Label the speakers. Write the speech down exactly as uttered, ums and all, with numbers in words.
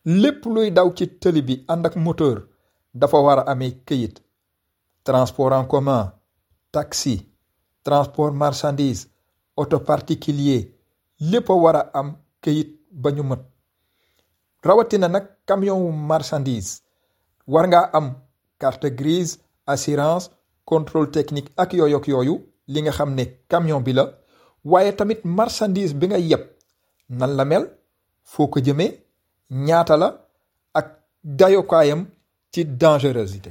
Speaker 1: lépp luy daw ci tëli bi ànd ak moteur dafa war a amee këyit. transport en commun, taxi, transport marchandise, auto particulier lépp a war a am këyit ba ñu mët. rawatina nag camion wu marchandise war ngaa am carte grise, assurance, contrôle technique ak yooyu ak yooyu li nga xam ne camion bi la. waaye tamit marchandise bi nga yeb nan la mel, foo ko jëmee, ñaata la ak dayokaayam ci dangerosité.